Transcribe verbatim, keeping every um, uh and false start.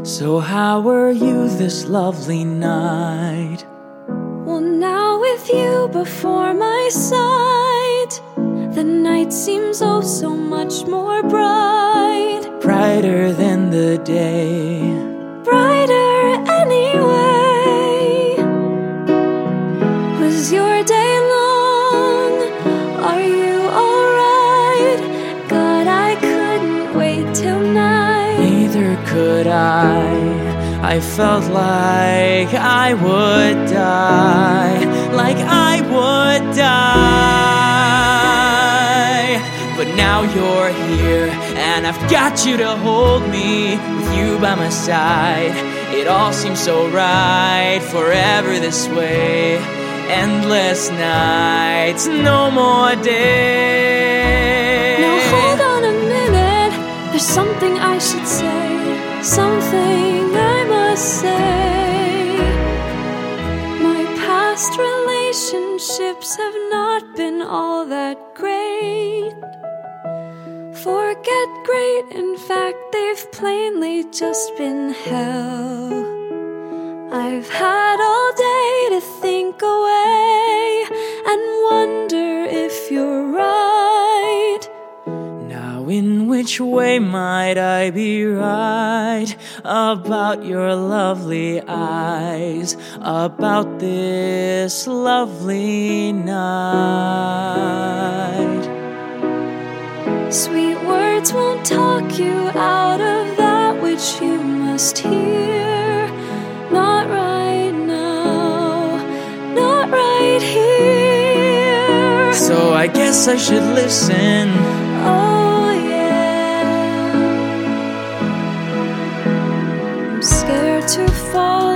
So how are you this lovely night? Well, now with you before my sight, the night seems oh so much more bright. Brighter than the day. Brighter anyway. Was your day long? Are you alright? God, I couldn't wait till night. Neither could I. I felt like I would die, like I would die. But now you're here, and I've got you to hold me, with you by my side. It all seems so right, forever this way. Endless nights, no more days. Now hold on a minute, there's something I should say, something I must say. My past relationships have not been all that great. Forget great, in fact they've plainly just been hell. I've had all day to think away and wonder if you're right. Now in which way might I be right about your lovely eyes, about this lovely night? Sweet words won't talk you out of that which you must hear. Not right now, not right here. So I guess I should listen. Oh yeah. I'm scared to fall